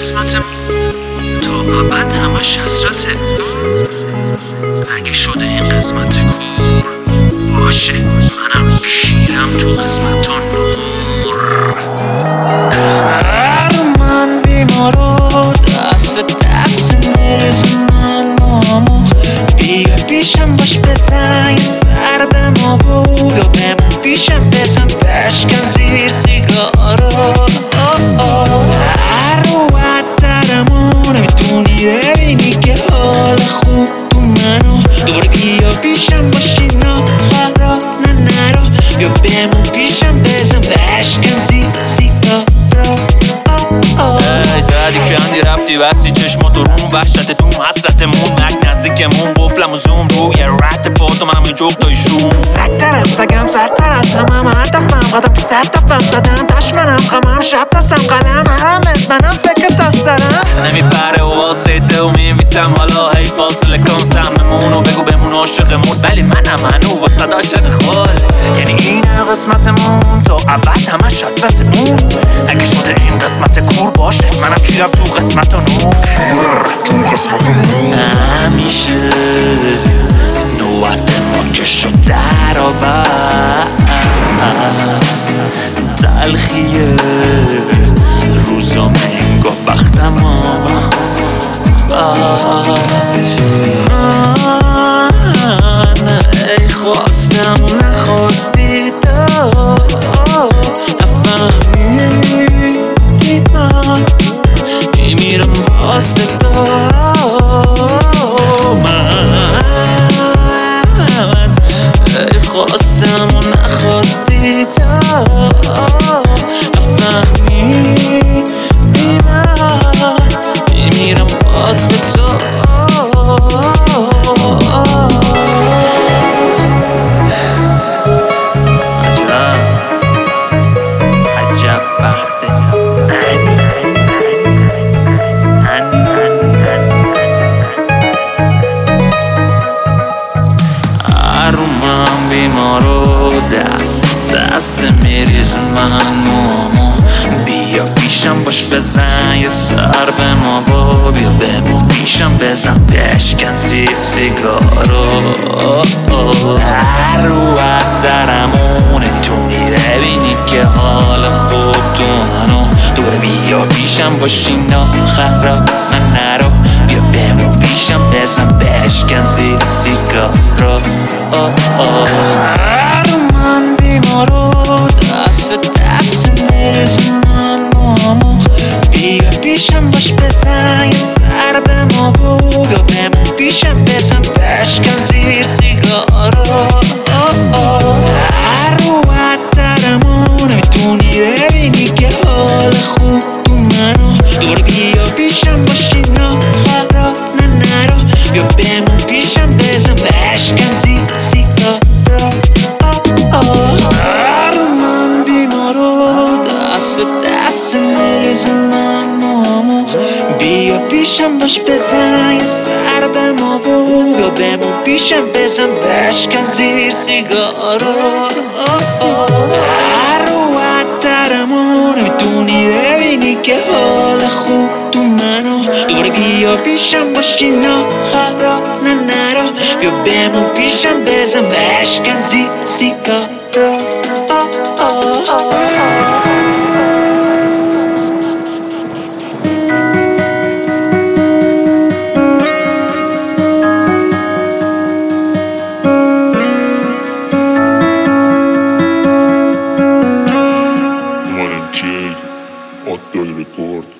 قسمتمون تا ابد همش حسرته. اگه شده این قسمت کور باشه، منم کیرم تو قسمت نور. من بیمارو دست میرز من مامو، بیا پیشم باش بزن یه سر به ما بود یا بمون پیشم بزن بشکن زیر سیگارو. هر روحت درمون نمیدونی ببینی که حال خوب تو منو. دوباره بیا پیشم باشی نخرا نرو، بیا بمون پیشم بزن بشکن زیر سیگارو. زدی که اندی رفتی بستی چشماتو روم وحشتتون حسرتمون مک نزدیکمون قفلم و زوم روی رد پاتم همین جوق دایشون. سگترم سگم سرتر از همم هدفم قدم که 100 دفعم زدم دشمنم خمم شب دستم قلم هرمت منم فکرت از سرم نمیپره و واسطه و میویسم حالا هی فاصله کن سممونو بگو بمون عاشق مرد ولی منم هنو واسد عاشق خال. یعنی اینه قسمتمون تا ابد همش حسرتمون. اگه شده این قسمت کور باشه، منم کیرم تو قسمت نور. تو قسمت نور همیشه نوبت ما که شد در بست تلخیه روزا منگاه وقتم من ای خواستم نخواستی تو نفهمیدی من میمیرم واسه تو. من ای خواستم و نخواستی تو نفهمیدی من میمیرم واسه تو. عجب بخته من بیمارو دست میریز من مامو، بیا پیشم باش بزن یه سر به ما با، بیا بمون پیشم بزن بشکن زیر سیگارو. هر روحت درمونه تو میبینی که حال خوب تو منو. دوباره بیا پیشم باشی نخرا نرو، بیا بمون پیشم بزن بشکن زیر سیگارو. من بیمارو دست میرز من مامو، بیا پیشم باش بزن یه سر به ما بود یا بمون پیشم بزن بشکن زیر سیگارو. هر روحت درمون نمیدونی ببینی که حال خوب تو منو. دوباره بیا پیشم باشی نخرا نرو، بیا بمون پیشم بزن بشکن زیر سیگارو. من بیمارو دست میرز من مامو، بیا پیشم باش بزن یه سر به ما بود یا بمون پیشم بزن بشکن زیر سیگارو. هر روحت درمون نمیدونی ببینی که حال خوب تو منو. دوباره بیا پیشم باشی نخرا نرو، بیا بمون پیشم بزن بشکن زیر سیگارو. اومدم که آدای رکورد